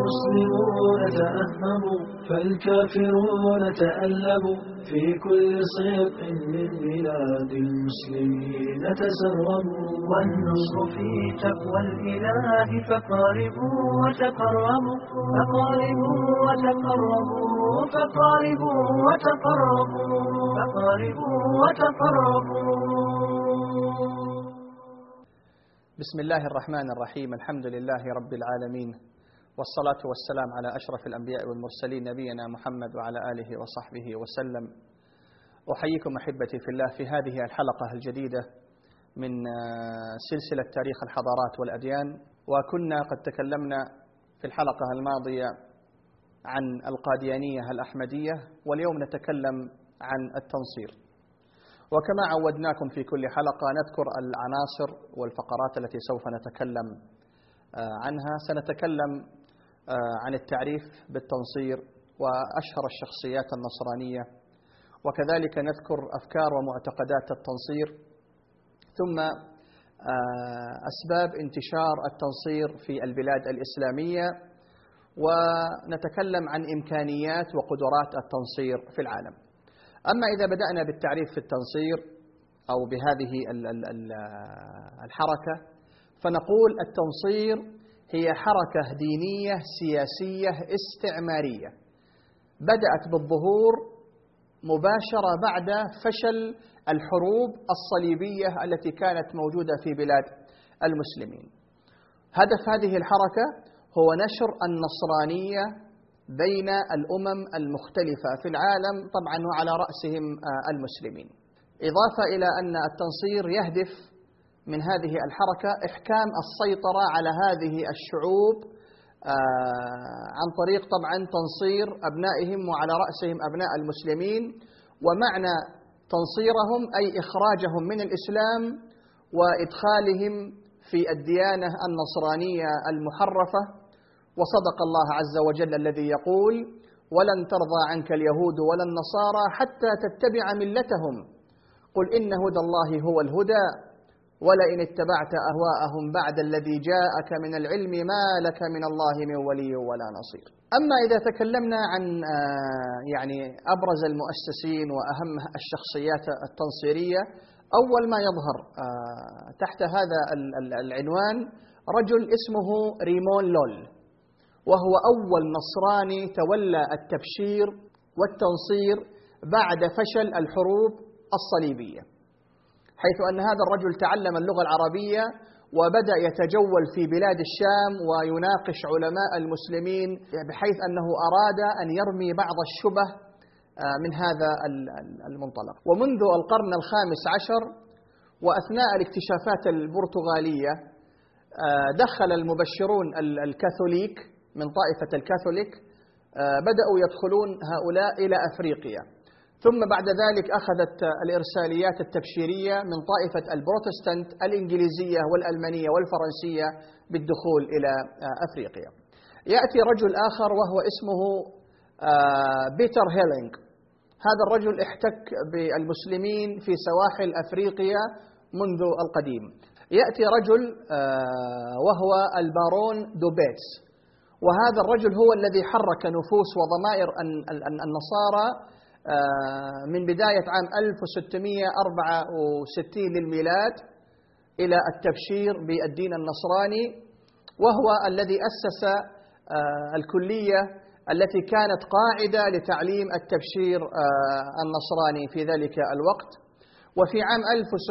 والمسلمون تأهبوا فالكافرون تألبوا في كل صدق من بلاد المسلمين تسربوا. والنصر في تقوى الإله فقاربوا وتقربوا فقاربوا وتقربوا فقاربوا وتقربوا فقاربوا وتقربوا. بسم الله الرحمن الرحيم. الحمد لله رب العالمين، والصلاة والسلام على أشرف الأنبياء والمرسلين نبينا محمد وعلى آله وصحبه وسلم. أحييكم أحبتي في الله في هذه الحلقة الجديدة من سلسلة تاريخ الحضارات والأديان. وكنا قد تكلمنا في الحلقة الماضية عن القاديانية الأحمدية، واليوم نتكلم عن التنصير. وكما عودناكم في كل حلقة نذكر العناصر والفقرات التي سوف نتكلم عنها. سنتكلم عن التعريف بالتنصير وأشهر الشخصيات النصرانية، وكذلك نذكر أفكار ومعتقدات التنصير، ثم أسباب انتشار التنصير في البلاد الإسلامية، ونتكلم عن إمكانيات وقدرات التنصير في العالم. أما إذا بدأنا بالتعريف في التنصير أو بهذه الحركة، فنقول التنصير هي حركة دينية سياسية استعمارية بدأت بالظهور مباشرة بعد فشل الحروب الصليبية التي كانت موجودة في بلاد المسلمين. هدف هذه الحركة هو نشر النصرانية بين الأمم المختلفة في العالم، طبعا وعلى رأسهم المسلمين. إضافة إلى أن التنصير يهدف من هذه الحركة إحكام السيطرة على هذه الشعوب عن طريق طبعا تنصير أبنائهم وعلى رأسهم أبناء المسلمين. ومعنى تنصيرهم أي إخراجهم من الإسلام وإدخالهم في الديانة النصرانية المحرفة. وصدق الله عز وجل الذي يقول: ولن ترضى عنك اليهود ولا النصارى حتى تتبع ملتهم قل إن هدى الله هو الهدى ولئن اتبعت أهواءهم بعد الذي جاءك من العلم ما لك من الله من ولي ولا نصير. أما إذا تكلمنا عن يعني أبرز المؤسسين وأهم الشخصيات التنصيرية، أول ما يظهر تحت هذا العنوان رجل اسمه ريمون لول، وهو أول نصراني تولى التبشير والتنصير بعد فشل الحروب الصليبية، حيث أن هذا الرجل تعلم اللغة العربية وبدأ يتجول في بلاد الشام ويناقش علماء المسلمين، بحيث أنه أراد أن يرمي بعض الشبه من هذا المنطلق. ومنذ القرن الخامس عشر وأثناء الاكتشافات البرتغالية دخل المبشرون الكاثوليك من طائفة الكاثوليك، بدأوا يدخلون هؤلاء إلى أفريقيا، ثم بعد ذلك أخذت الإرساليات التبشيرية من طائفة البروتستانت الإنجليزية والألمانية والفرنسية بالدخول إلى أفريقيا. يأتي رجل آخر وهو اسمه بيتر هيلينغ. هذا الرجل احتك بالمسلمين في سواحل أفريقيا منذ القديم. يأتي رجل وهو البارون دوبيتس، وهذا الرجل هو الذي حرك نفوس وضمائر النصارى من بداية عام 1664 للميلاد إلى التبشير بالدين النصراني، وهو الذي أسس الكلية التي كانت قاعدة لتعليم التبشير النصراني في ذلك الوقت. وفي عام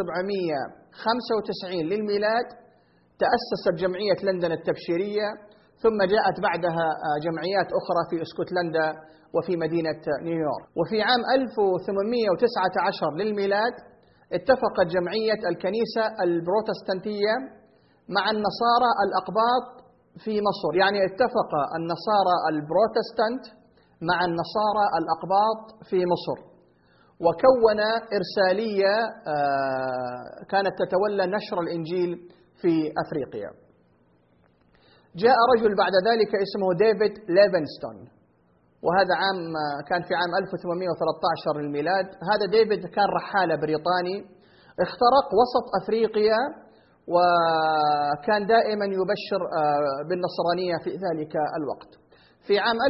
1795 للميلاد تأسست جمعية لندن التبشيرية، ثم جاءت بعدها جمعيات أخرى في اسكتلندا وفي مدينة نيويورك. وفي عام 1819 للميلاد اتفقت جمعية الكنيسة البروتستانتية مع النصارى الأقباط في مصر، يعني اتفق النصارى البروتستانت مع النصارى الأقباط في مصر، وكون إرسالية كانت تتولى نشر الإنجيل في أفريقيا. جاء رجل بعد ذلك اسمه ديفيد ليفينغستون، وهذا كان في عام 1813 للميلاد. هذا ديفيد كان رحالة بريطاني اخترق وسط أفريقيا، وكان دائما يبشر بالنصرانية في ذلك الوقت. في عام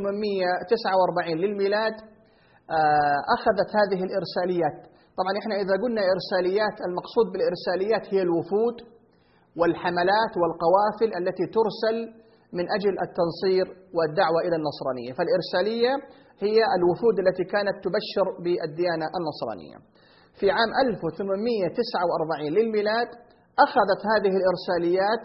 1849 للميلاد أخذت هذه الإرساليات. طبعا إحنا إذا قلنا إرساليات المقصود بالإرساليات هي الوفود والحملات والقوافل التي ترسل من أجل التنصير والدعوة إلى النصرانية. فالإرسالية هي الوفود التي كانت تبشر بالديانة النصرانية. في عام 1849 للميلاد أخذت هذه الإرساليات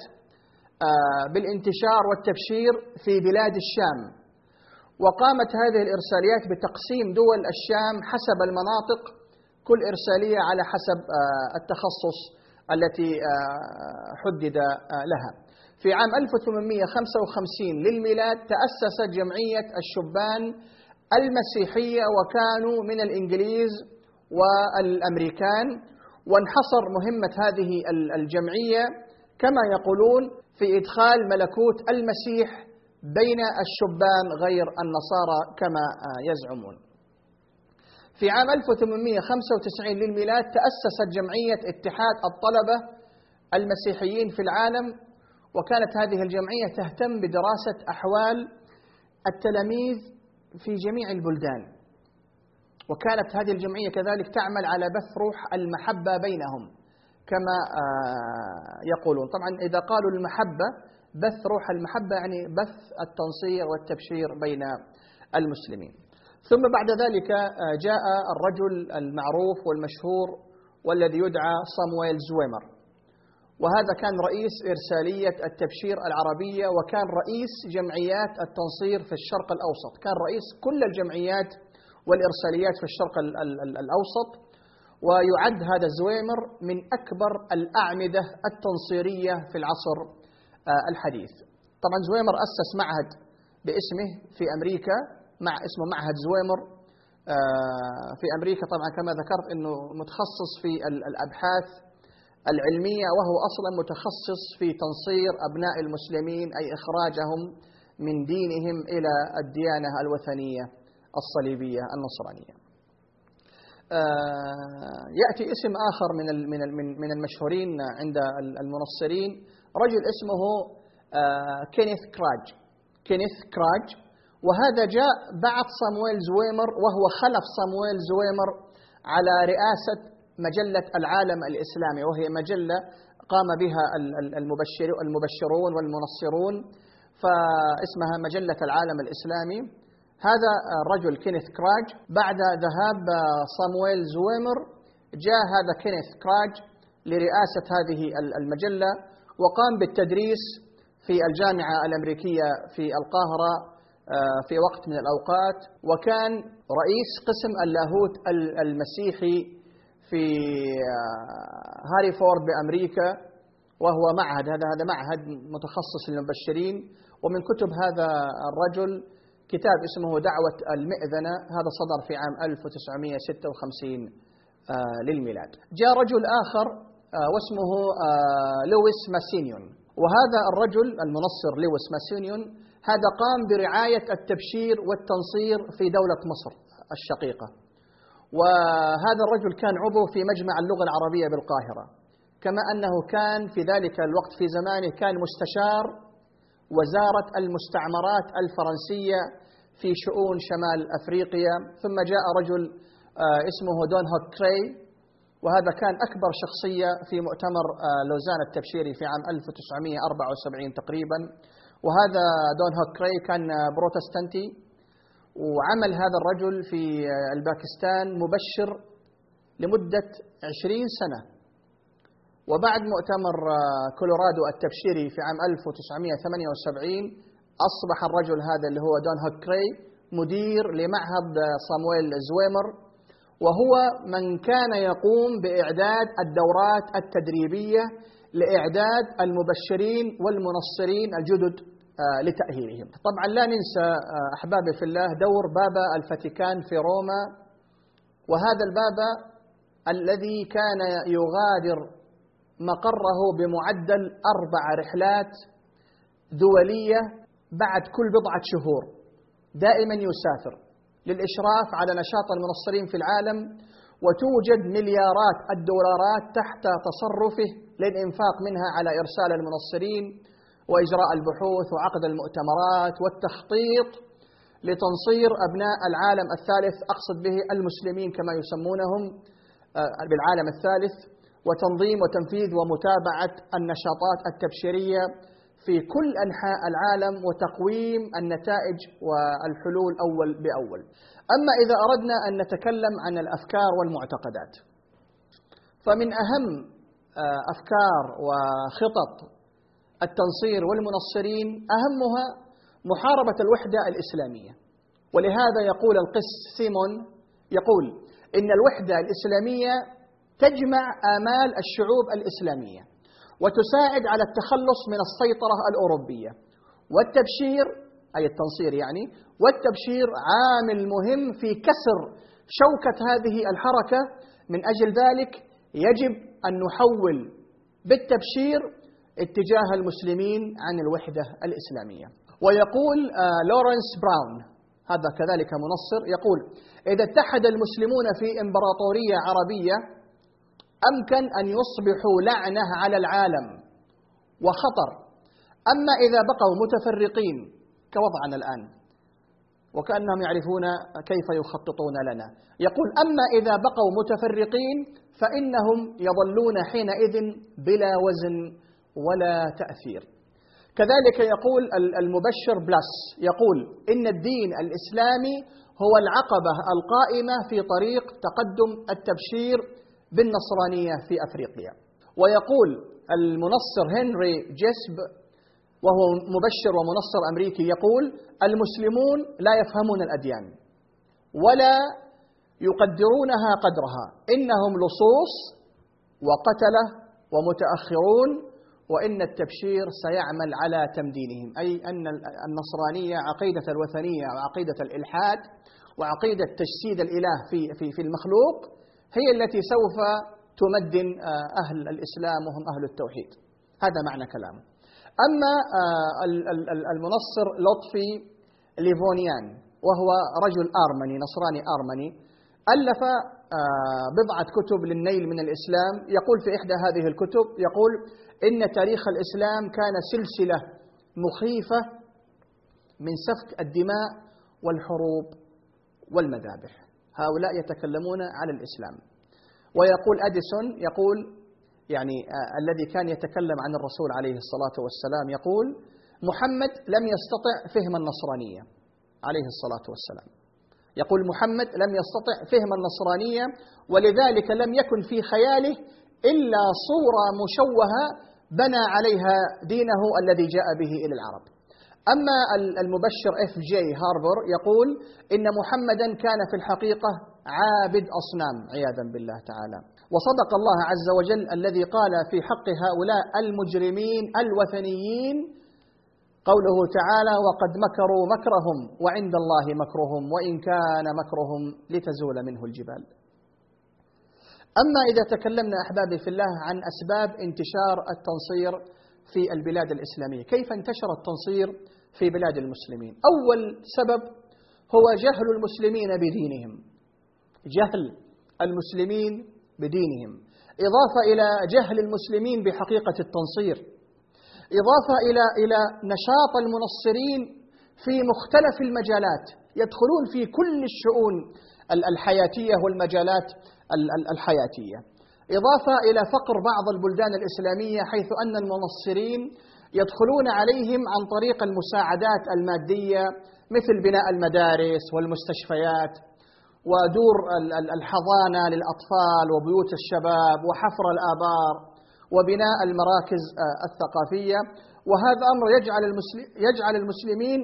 بالانتشار والتبشير في بلاد الشام، وقامت هذه الإرساليات بتقسيم دول الشام حسب المناطق، كل إرسالية على حسب التخصص التي حدد لها. في عام 1855 للميلاد تأسست جمعية الشبان المسيحية، وكانوا من الإنجليز والأمريكان، وانحصر مهمة هذه الجمعية كما يقولون في إدخال ملكوت المسيح بين الشبان غير النصارى كما يزعمون. في عام 1895 للميلاد تأسست جمعية اتحاد الطلبة المسيحيين في العالم، وكانت هذه الجمعية تهتم بدراسة أحوال التلاميذ في جميع البلدان، وكانت هذه الجمعية كذلك تعمل على بث روح المحبة بينهم كما يقولون. طبعا إذا قالوا المحبة بث روح المحبة يعني بث التنصير والتبشير بين المسلمين. ثم بعد ذلك جاء الرجل المعروف والمشهور والذي يدعى صامويل زويمر، وهذا كان رئيس إرسالية التبشير العربية، وكان رئيس جمعيات التنصير في الشرق الأوسط، كان رئيس كل الجمعيات والإرساليات في الشرق الأوسط. ويعد هذا زويمر من أكبر الأعمدة التنصيرية في العصر الحديث. طبعا زويمر أسس معهد باسمه في أمريكا، اسمه معهد زويمر في أمريكا. طبعا كما ذكرت أنه متخصص في الأبحاث العلمية، وهو أصلا متخصص في تنصير أبناء المسلمين، أي إخراجهم من دينهم إلى الديانة الوثنية الصليبية النصرانية. يأتي اسم آخر من المشهورين عند المنصرين، رجل اسمه كينيث كراج، وهذا جاء بعد صامويل زويمر، وهو خلف صامويل زويمر على رئاسة مجلة العالم الإسلامي، وهي مجلة قام بها المبشرون والمنصرون، فاسمها مجلة العالم الإسلامي. هذا الرجل كينيث كراج بعد ذهاب صامويل زويمر جاء هذا كينيث كراج لرئاسة هذه المجلة، وقام بالتدريس في الجامعة الأمريكية في القاهرة في وقت من الأوقات، وكان رئيس قسم اللاهوت المسيحي في هاريفورد بأمريكا، وهو معهد، هذا معهد متخصص للمبشرين. ومن كتب هذا الرجل كتاب اسمه دعوة المئذنة، هذا صدر في عام 1956 للميلاد. جاء رجل آخر واسمه لويس ماسينيون، وهذا الرجل المنصر لويس ماسينيون هذا قام برعاية التبشير والتنصير في دولة مصر الشقيقة، وهذا الرجل كان عضو في مجمع اللغة العربية بالقاهرة، كما أنه كان في ذلك الوقت في زمانه كان مستشار وزارة المستعمرات الفرنسية في شؤون شمال أفريقيا. ثم جاء رجل اسمه دون هوك كراي، وهذا كان أكبر شخصية في مؤتمر لوزان التبشيري في عام 1974 تقريبا، وهذا دون هوك كراي كان بروتستانتي، وعمل هذا الرجل في الباكستان مبشر لمدة 20 سنة. وبعد مؤتمر كولورادو التبشيري في عام 1978 أصبح الرجل هذا اللي هو دون هوك كراي مدير لمعهد صامويل زويمر، وهو من كان يقوم بإعداد الدورات التدريبية لإعداد المبشرين والمنصرين الجدد لتأهيلهم. طبعا لا ننسى أحبابي في الله دور بابا الفاتيكان في روما، وهذا البابا الذي كان يغادر مقره بمعدل 4 رحلات دولية بعد كل بضعة شهور، دائما يسافر للإشراف على نشاط المنصرين في العالم، وتوجد مليارات الدولارات تحت تصرفه للإنفاق منها على إرسال المنصرين وإجراء البحوث وعقد المؤتمرات والتخطيط لتنصير أبناء العالم الثالث، أقصد به المسلمين كما يسمونهم بالعالم الثالث، وتنظيم وتنفيذ ومتابعة النشاطات التبشيرية في كل أنحاء العالم وتقويم النتائج والحلول أول بأول. أما إذا أردنا أن نتكلم عن الأفكار والمعتقدات، فمن أهم أفكار وخطط التنصير والمنصرين أهمها محاربة الوحدة الإسلامية. ولهذا يقول القس سيمون، يقول إن الوحدة الإسلامية تجمع آمال الشعوب الإسلامية وتساعد على التخلص من السيطرة الأوروبية، والتبشير أي التنصير يعني، والتبشير عامل مهم في كسر شوكة هذه الحركة. من أجل ذلك يجب أن نحول بالتبشير اتجاه المسلمين عن الوحدة الإسلامية. ويقول لورنس براون، هذا كذلك منصر، يقول إذا اتحد المسلمون في إمبراطورية عربية أمكن أن يصبحوا لعنة على العالم وخطر. أما إذا بقوا متفرقين كوضعنا الآن وكأنهم يعرفون كيف يخططون لنا، يقول أما إذا بقوا متفرقين فإنهم يظلون حينئذ بلا وزن ولا تأثير. كذلك يقول المبشر بلاس، يقول إن الدين الإسلامي هو العقبة القائمة في طريق تقدم التبشير بالنصرانية في أفريقيا. ويقول المنصر هنري جيسب، وهو مبشر ومنصر أمريكي، يقول المسلمون لا يفهمون الأديان ولا يقدرونها قدرها، إنهم لصوص وقتلة ومتأخرون، وإن التبشير سيعمل على تمدينهم. أي أن النصرانية عقيدة الوثنية وعقيدة الإلحاد وعقيدة تجسيد الإله في المخلوق هي التي سوف تمدن أهل الإسلام وهم أهل التوحيد. هذا معنى كلامه. أما المنصر لطفي ليفونيان، وهو رجل آرمني نصراني آرمني، ألف بضعة كتب للنيل من الإسلام. يقول في إحدى هذه الكتب، يقول إن تاريخ الإسلام كان سلسلة مخيفة من سفك الدماء والحروب والمذابح. هؤلاء يتكلمون على الإسلام. ويقول أديسون، يقول يعني الذي كان يتكلم عن الرسول عليه الصلاة والسلام، يقول محمد لم يستطع فهم النصرانية عليه الصلاة والسلام. يقول محمد لم يستطع فهم النصرانية، ولذلك لم يكن في خياله إلا صورة مشوهة بنى عليها دينه الذي جاء به إلى العرب. أما المبشر F.J. هاربر يقول إن محمدا كان في الحقيقة عابد أصنام عياذا بالله تعالى. وصدق الله عز وجل الذي قال في حق هؤلاء المجرمين الوثنيين قوله تعالى وقد مكروا مكرهم وعند الله مكرهم وإن كان مكرهم لتزول منه الجبال. أما إذا تكلمنا أحبابي في الله عن أسباب انتشار التنصير في البلاد الإسلامية، كيف انتشر التنصير في بلاد المسلمين؟ أول سبب هو جهل المسلمين بدينهم، جهل المسلمين بدينهم، إضافة إلى جهل المسلمين بحقيقة التنصير، إضافة إلى نشاط المنصرين في مختلف المجالات، يدخلون في كل الشؤون الحياتية والمجالات الحياتية، إضافة إلى فقر بعض البلدان الإسلامية حيث أن المنصرين يدخلون عليهم عن طريق المساعدات المادية مثل بناء المدارس والمستشفيات ودور الحضانة للأطفال وبيوت الشباب وحفر الآبار وبناء المراكز الثقافية. وهذا أمر يجعل المسلمين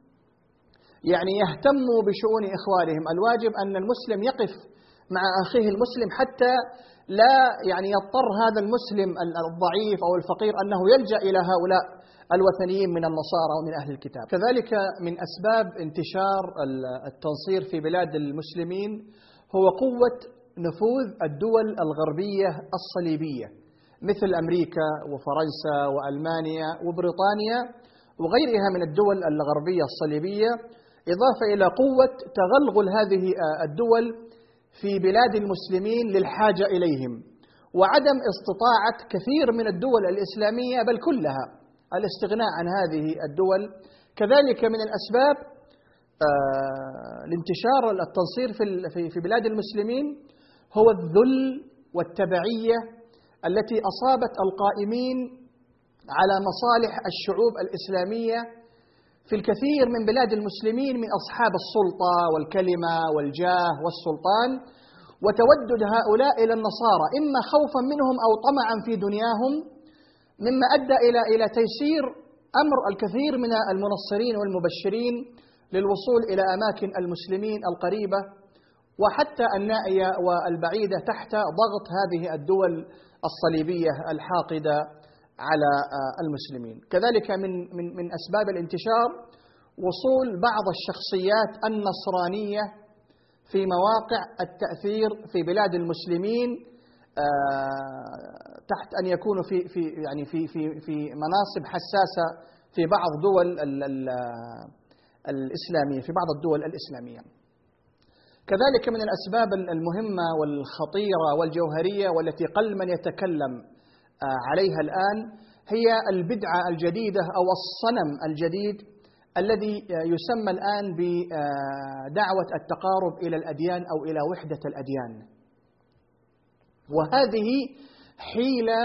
يعني يهتموا بشؤون إخوانهم. الواجب أن المسلم يقف مع أخيه المسلم حتى لا يعني يضطر هذا المسلم الضعيف أو الفقير أنه يلجأ إلى هؤلاء الوثنيين من النصارى ومن أهل الكتاب. كذلك من أسباب انتشار التنصير في بلاد المسلمين هو قوة نفوذ الدول الغربية الصليبية مثل أمريكا وفرنسا وألمانيا وبريطانيا وغيرها من الدول الغربية الصليبية، إضافة إلى قوة تغلغل هذه الدول في بلاد المسلمين للحاجة إليهم، وعدم استطاعة كثير من الدول الإسلامية بل كلها الاستغناء عن هذه الدول. كذلك من الأسباب لانتشار التنصير في بلاد المسلمين هو الذل والتبعية التي أصابت القائمين على مصالح الشعوب الإسلامية في الكثير من بلاد المسلمين من أصحاب السلطة والكلمة والجاه والسلطان، وتودد هؤلاء إلى النصارى إما خوفا منهم أو طمعا في دنياهم، مما أدى إلى تيسير أمر الكثير من المنصرين والمبشرين للوصول إلى أماكن المسلمين القريبة وحتى النائية والبعيدة تحت ضغط هذه الدول الصليبية الحاقدة على المسلمين. كذلك من أسباب الانتشار وصول بعض الشخصيات النصرانية في مواقع التأثير في بلاد المسلمين تحت أن يكونوا في مناصب حساسة في بعض دول الإسلامية، في بعض الدول الإسلامية. كذلك من الأسباب المهمة والخطيرة والجوهرية والتي قل من يتكلم عليها الآن هي البدعة الجديدة أو الصنم الجديد الذي يسمى الآن بدعوة التقارب إلى الأديان أو إلى وحدة الأديان. وهذه حيلة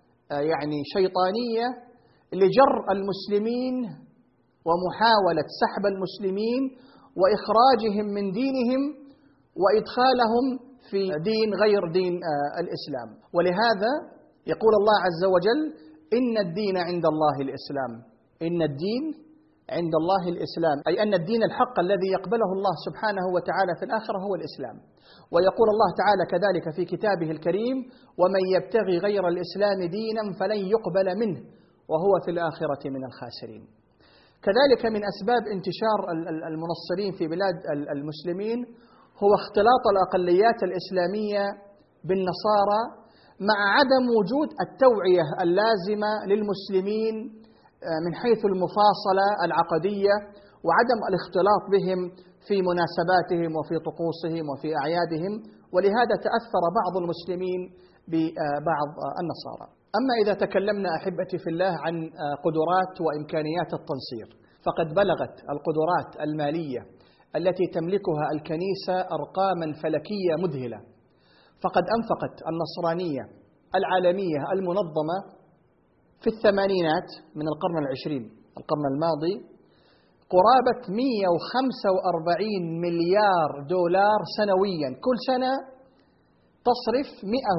شيطانية لجر المسلمين ومحاولة سحب المسلمين وإخراجهم من دينهم وإدخالهم في دين غير دين الإسلام. ولهذا يقول الله عز وجل: إن الدين عند الله الإسلام. إن الدين عند الله الإسلام، أي أن الدين الحق الذي يقبله الله سبحانه وتعالى في الآخرة هو الإسلام. ويقول الله تعالى كذلك في كتابه الكريم: ومن يبتغي غير الإسلام دينا فلن يقبل منه وهو في الآخرة من الخاسرين. كذلك من أسباب انتشار المنصرين في بلاد المسلمين هو اختلاط الأقليات الإسلامية بالنصارى مع عدم وجود التوعية اللازمة للمسلمين من حيث المفاصلة العقدية وعدم الاختلاط بهم في مناسباتهم وفي طقوسهم وفي أعيادهم، ولهذا تأثر بعض المسلمين ببعض النصارى. أما إذا تكلمنا أحبتي في الله عن قدرات وإمكانيات التنصير، فقد بلغت القدرات المالية التي تملكها الكنيسة أرقاما فلكية مذهلة. فقد أنفقت النصرانية العالمية المنظمة في الثمانينات من القرن العشرين، القرن الماضي، قرابة 145 مليار دولار سنويا. كل سنة تصرف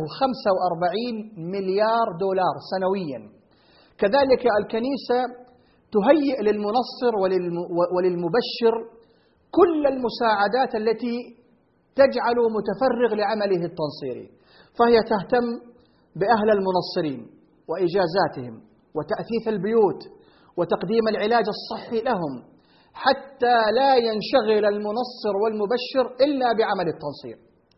145 مليار دولار سنويا. كذلك الكنيسة تهيئ للمنصر وللمبشر كل المساعدات التي تجعل متفرغ لعمله التنصيري، فهي تهتم بأهل المنصرين وإجازاتهم وتأثيث البيوت وتقديم العلاج الصحي لهم، حتى لا ينشغل المنصر والمبشر إلا بعمل التنصير.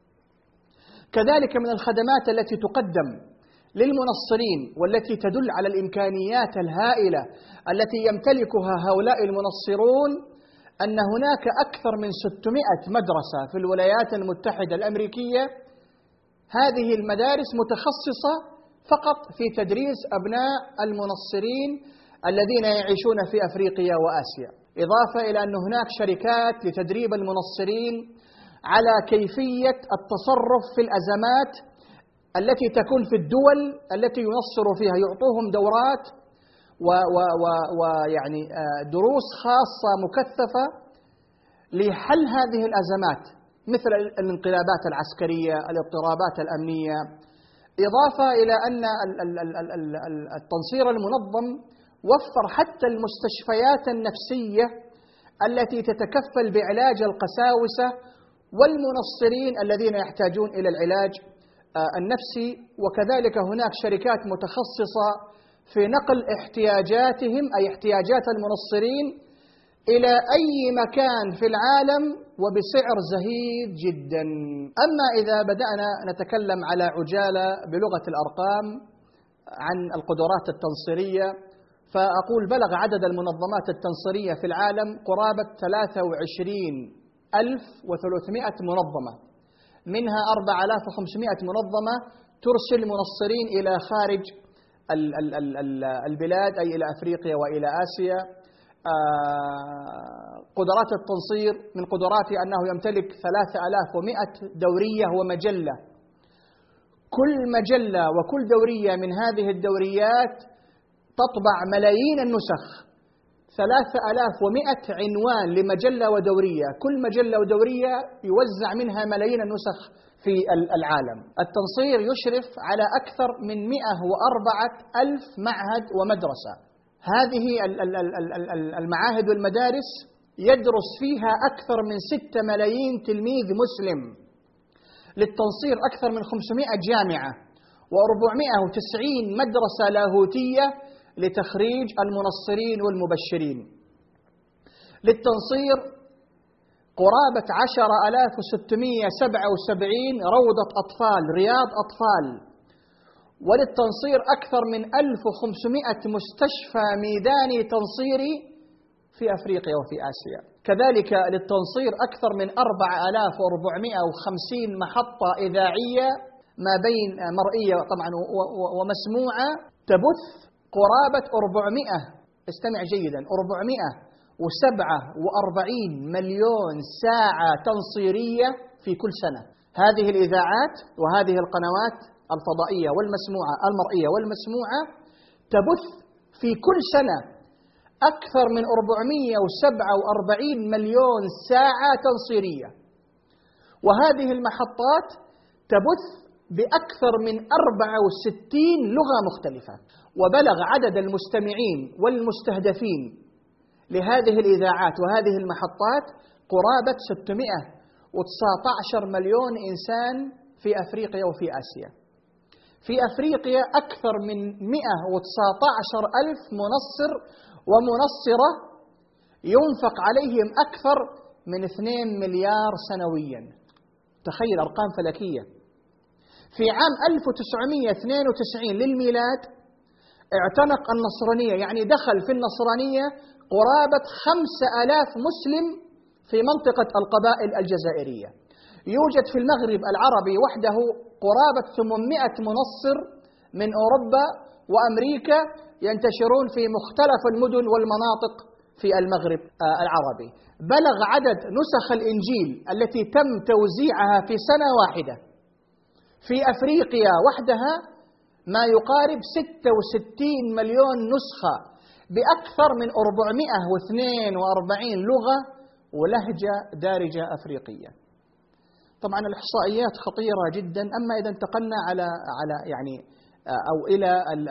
كذلك من الخدمات التي تقدم للمنصرين والتي تدل على الإمكانيات الهائلة التي يمتلكها هؤلاء المنصرون أن هناك أكثر من 600 مدرسة في الولايات المتحدة الأمريكية. هذه المدارس متخصصة فقط في تدريس أبناء المنصرين الذين يعيشون في أفريقيا وآسيا، إضافة إلى أن هناك شركات لتدريب المنصرين على كيفية التصرف في الأزمات التي تكون في الدول التي ينصر فيها، يعطوهم دورات ويعني دروس خاصة مكثفة لحل هذه الأزمات مثل الانقلابات العسكرية، الاضطرابات الأمنية، إضافة إلى أن التنصير المنظم وفر حتى المستشفيات النفسية التي تتكفل بعلاج القساوسة والمنصرين الذين يحتاجون إلى العلاج النفسي. وكذلك هناك شركات متخصصة في نقل احتياجاتهم أي احتياجات المنصرين إلى أي مكان في العالم وبسعر زهيد جدا. أما إذا بدأنا نتكلم على عجالة بلغة الأرقام عن القدرات التنصيرية، فأقول بلغ عدد المنظمات التنصيرية في العالم قرابة 23,300 منظمة، منها 4,500 منظمة ترسل منصرين إلى خارج البلاد أي إلى أفريقيا وإلى آسيا. قدرات التنصير من قدراته أنه يمتلك 3100 دورية ومجلة. كل مجلة وكل دورية من هذه الدوريات تطبع ملايين النسخ، 3100 عنوان لمجلة ودورية، كل مجلة ودورية يوزع منها ملايين النسخ في العالم. التنصير يشرف على أكثر من 104,000 معهد ومدرسة. هذه المعاهد والمدارس يدرس فيها أكثر من 6 ملايين تلميذ مسلم. للتنصير أكثر من 500 جامعة و490 مدرسة لاهوتية لتخريج المنصرين والمبشرين. للتنصير قرابة 10,677 روضة أطفال، رياض أطفال. وللتنصير أكثر من 1500 مستشفى ميداني تنصيري في أفريقيا وفي آسيا. كذلك للتنصير أكثر من 4450 محطة إذاعية ما بين مرئية طبعا ومسموعة تبث قرابة 400، استمع جيدا، 447 مليون ساعة تنصيرية في كل سنة. هذه الإذاعات وهذه القنوات الفضائية والمسموعة المرئية والمسموعة تبث في كل سنة أكثر من 447 مليون ساعة تنصيرية. وهذه المحطات تبث بأكثر من 64 لغة مختلفة. وبلغ عدد المستمعين والمستهدفين لهذه الإذاعات وهذه المحطات قرابة 619 مليون إنسان في أفريقيا وفي آسيا. في أفريقيا أكثر من 119 ألف منصر ومنصرة ينفق عليهم أكثر من 2 مليار سنويا. تخيل أرقام فلكية. في عام 1992 للميلاد اعتنق النصرانية، يعني دخل في النصرانية قرابة 5000 مسلم في منطقة القبائل الجزائرية. يوجد في المغرب العربي وحده قرابة 800 منصر من أوروبا وأمريكا ينتشرون في مختلف المدن والمناطق في المغرب العربي. بلغ عدد نسخ الإنجيل التي تم توزيعها في سنة واحدة في أفريقيا وحدها ما يقارب 66 مليون نسخة بأكثر من 442 لغة ولهجة دارجة أفريقية. طبعا الإحصائيات خطيرة جدا. أما إذا انتقلنا على يعني أو إلى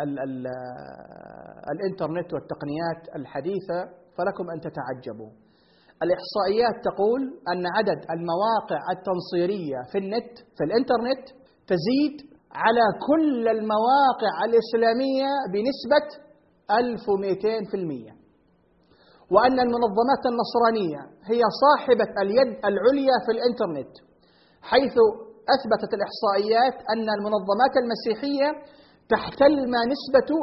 الإنترنت والتقنيات الحديثة فلكم أن تتعجبوا. الإحصائيات تقول أن عدد المواقع التنصيرية في النت في الإنترنت تزيد على كل المواقع الإسلامية بنسبة 1200%. وأن المنظمات النصرانية هي صاحبة اليد العليا في الإنترنت، حيث أثبتت الإحصائيات أن المنظمات المسيحية تحتل ما نسبة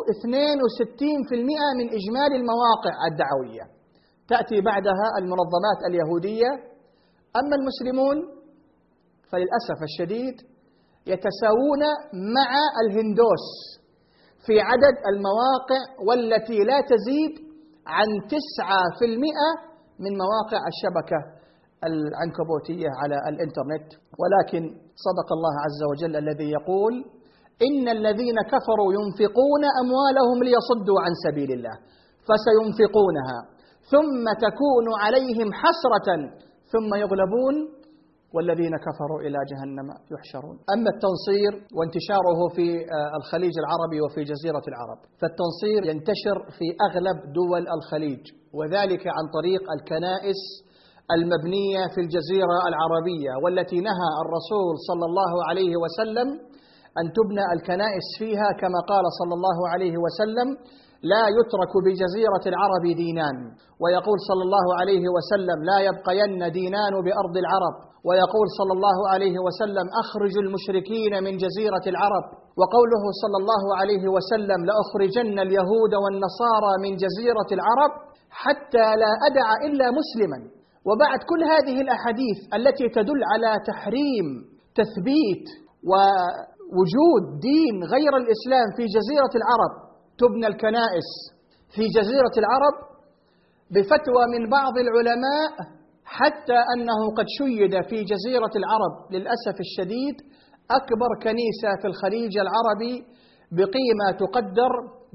62% من إجمالي المواقع الدعوية. تأتي بعدها المنظمات اليهودية. أما المسلمون فللأسف الشديد يتساوون مع الهندوس في عدد المواقع، والتي لا تزيد عن 9% من مواقع الشبكة العنكبوتية على الإنترنت. ولكن صدق الله عز وجل الذي يقول: إن الذين كفروا ينفقون أموالهم ليصدوا عن سبيل الله فسينفقونها ثم تكون عليهم حسرة ثم يغلبون والذين كفروا إلى جهنم يحشرون. أما التنصير وانتشاره في الخليج العربي وفي جزيرة العرب، فالتنصير ينتشر في أغلب دول الخليج، وذلك عن طريق الكنائس المبنية في الجزيرة العربية، والتي نهى الرسول صلى الله عليه وسلم أن تبنى الكنائس فيها، كما قال صلى الله عليه وسلم: لا يترك بجزيرة العرب دينان. ويقول صلى الله عليه وسلم: لا يبقين دينان بأرض العرب. ويقول صلى الله عليه وسلم: أخرجوا المشركين من جزيرة العرب. وقوله صلى الله عليه وسلم: لأخرجن اليهود والنصارى من جزيرة العرب حتى لا أدع إلا مسلما. وبعد كل هذه الأحاديث التي تدل على تحريم تثبيت ووجود دين غير الإسلام في جزيرة العرب تبنى الكنائس في جزيرة العرب بفتوى من بعض العلماء، حتى أنه قد شيد في جزيرة العرب للأسف الشديد أكبر كنيسة في الخليج العربي بقيمة تقدر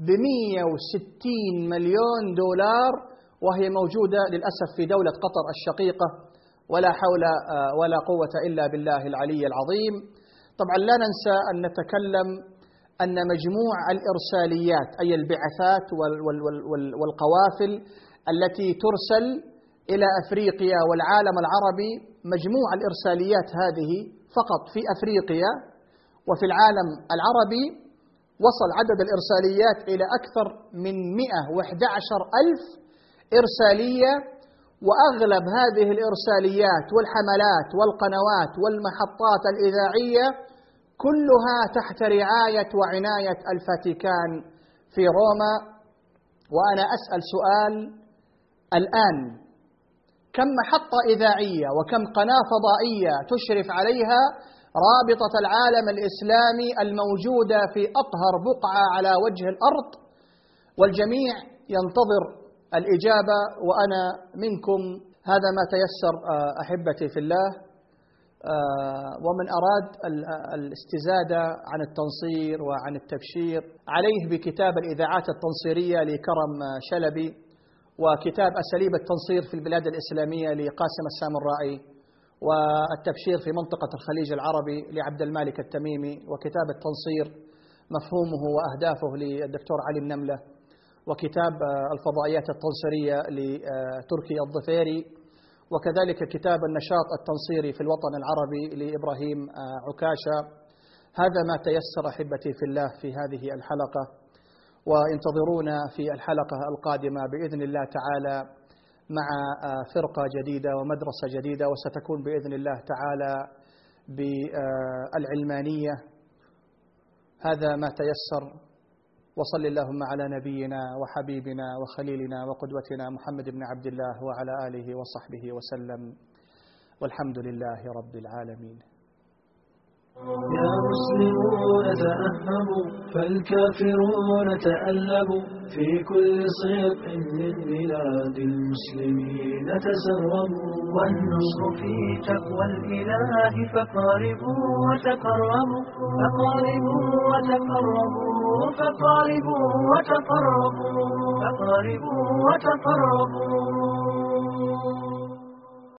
ب160 مليون دولار، وهي موجودة للأسف في دولة قطر الشقيقة، ولا حول ولا قوة إلا بالله العلي العظيم. طبعا لا ننسى أن نتكلم أن مجموع الإرساليات أي البعثات والقوافل التي ترسل إلى أفريقيا والعالم العربي، مجموع الإرساليات هذه فقط في أفريقيا وفي العالم العربي وصل عدد الإرساليات إلى أكثر من 111 ألف إرسالية، وأغلب هذه الإرساليات والحملات والقنوات والمحطات الإذاعية كلها تحت رعاية وعناية الفاتيكان في روما. وأنا أسأل سؤال الآن: كم محطة إذاعية وكم قناة فضائية تشرف عليها رابطة العالم الإسلامي الموجودة في أطهر بقعة على وجه الأرض؟ والجميع ينتظر الإجابة وأنا منكم. هذا ما تيسر أحبتي في الله. ومن أراد الاستزادة عن التنصير وعن التبشير عليه بكتاب الإذاعات التنصيرية لكرم شلبي، وكتاب أساليب التنصير في البلاد الإسلامية لقاسم السامرائي، والتبشير في منطقة الخليج العربي لعبد المالك التميمي، وكتاب التنصير مفهومه وأهدافه للدكتور علي النملة، وكتاب الفضائيات التنصيرية لتركي الظفيري، وكذلك كتاب النشاط التنصيري في الوطن العربي لإبراهيم عكاشة. هذا ما تيسر أحبتي في الله في هذه الحلقة، وانتظرونا في الحلقة القادمة بإذن الله تعالى مع فرقة جديدة ومدرسة جديدة، وستكون بإذن الله تعالى بالعلمانية. هذا ما تيسر، وصل اللهم على نبينا وحبيبنا وخليلنا وقدوتنا محمد بن عبد الله وعلى آله وصحبه وسلم، والحمد لله رب العالمين. يا مسلمون تأهبوا فالكافرون تألبوا، في كل صيق من بلاد المسلمين تسربوا. والنصر في تقوى الإله فقاربوا وتقربوا، فقاربوا وتقربوا، فقاربوا وتقربوا، فقاربوا وتقربوا.